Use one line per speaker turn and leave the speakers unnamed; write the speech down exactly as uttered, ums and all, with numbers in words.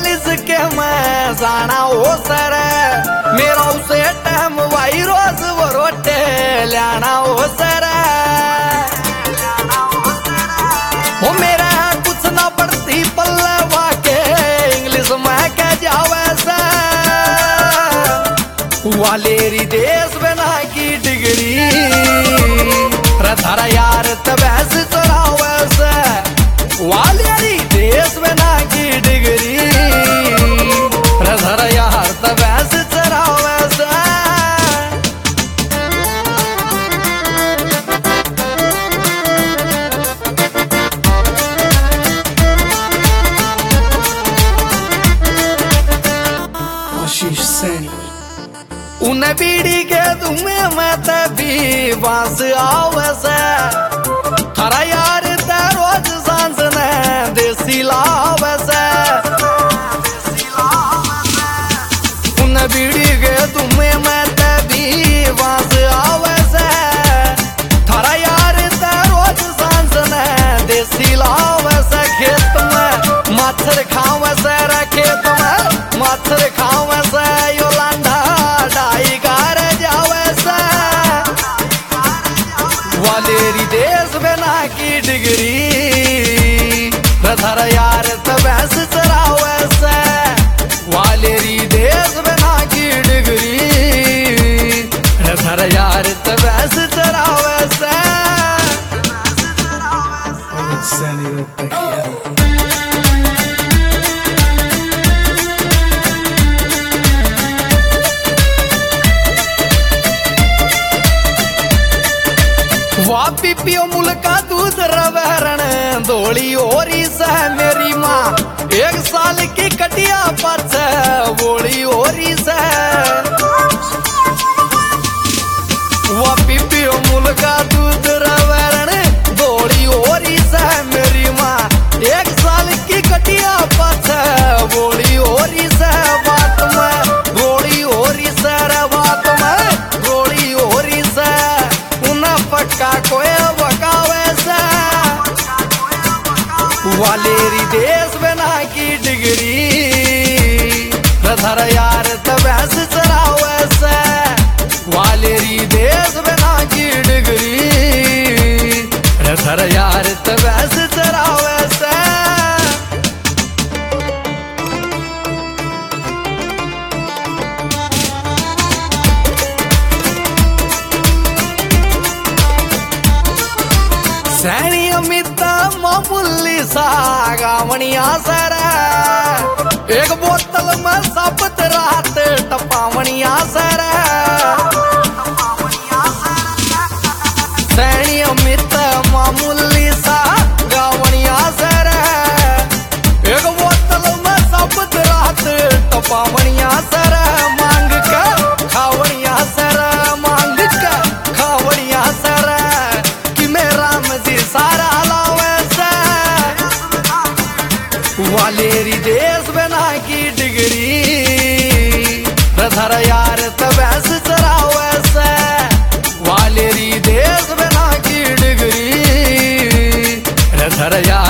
college के मैं जाना हो सर मेरा उसे टाइम वाई रोज वो रोटे लाना हो सर वो मेरा कुछ ना पड़ती पल्लवा के इंग्लिश में कह जावे से वालेरी देश बना की डिग्री रथारा यार तबैस चढ़ावे से वालेरी देश बना की डिग्री रथारा यार तबैस चढ़ावे से उन्हें बीड़ी के तुम्हें मैं तभी बांस आवे से थारा यार ते रोज सांस ने देसी लावे से उन्हें बीड़ी के तुम्हें मैं तभी बांस आवे से थारा यार ते रोज सांस ने देसी लावे से खेत में मच्छर खावे से रे खेत में मच्छर खावे से यो लांडा डाई कर जावे से वालेरी देश बना की डिग्री रथारा यार तबैस चढ़ावे से वालेरी देश बना की डिग्री रथारा यार तबैस चढ़ावे से वापी पियो मुल्का दूध रवरण धोली ओरी से मेरी माँ एक साल की कटिया पच बोली ओरी से वापी पियो मुल्का दूध रवरण धोली ओरी से मेरी माँ एक साल की कटिया पच बोली ओरी से बात में गोली ओरी से रे बात में गोली ओरी से पक्का कोई बकावे से वालेरी देश बना की डिग्री रथारा यार तबैस चढ़ावे से वालेरी देश बना की डिग्री रथारा यार तबैस चढ़ावे से सैनी अमित मामूली सा गावनिया सर एक बोतल में साबत रात टपावनिया सर सैनी अमित मामूली सा गावनिया सर एक बोतल में साबत रात टपावनिया सर मांग के खावनिया सर मांग के खावनिया सर सारा लावे से वालेरी देश बना की डिग्री रथारा यार तबैस चढ़ावे से वालेरी देश बना की डिग्री रथारा यार